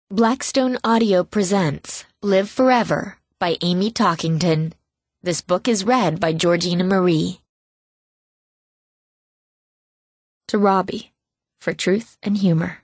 Blackstone Audio presents Live Forever by Amy Talkington. This book is read by Georgina Marie. To Robbie, for truth and humor.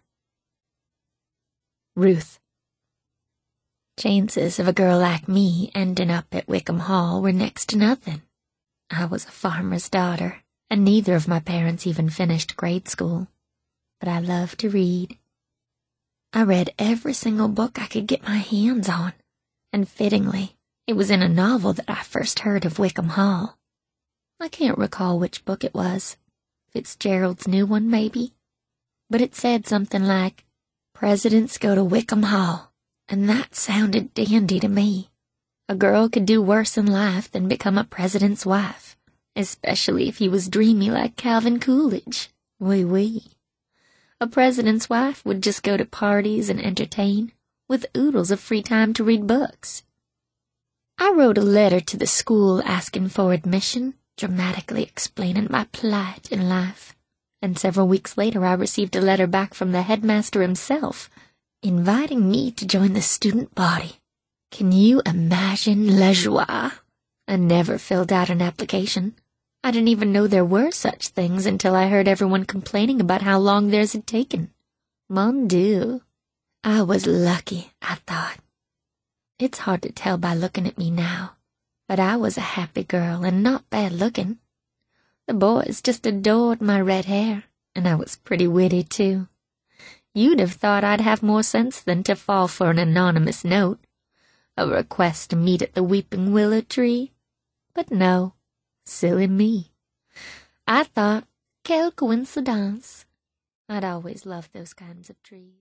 Ruth. Chances of a girl like me ending up at Wickham Hall were next to nothing. I was a farmer's daughter, and neither of my parents even finished grade school. But I loved to read. I read every single book I could get my hands on, and fittingly, it was in a novel that I first heard of Wickham Hall. I can't recall which book it was. Fitzgerald's new one, maybe? But it said something like, "Presidents go to Wickham Hall," and that sounded dandy to me. A girl could do worse in life than become a president's wife, especially if he was dreamy like Calvin Coolidge. Oui, oui. A president's wife would just go to parties and entertain, with oodles of free time to read books. I wrote a letter to the school asking for admission, dramatically explaining my plight in life, and several weeks later I received a letter back from the headmaster himself, inviting me to join the student body. Can you imagine la joie? I never filled out an application. I didn't even know there were such things until I heard everyone complaining about how long theirs had taken. Mon Dieu. I was lucky, I thought. It's hard to tell by looking at me now, but I was a happy girl and not bad looking. The boys just adored my red hair, and I was pretty witty, too. You'd have thought I'd have more sense than to fall for an anonymous note, a request to meet at the weeping willow tree. But no. Silly me. I thought, quelle coincidence. I'd always loved those kinds of trees.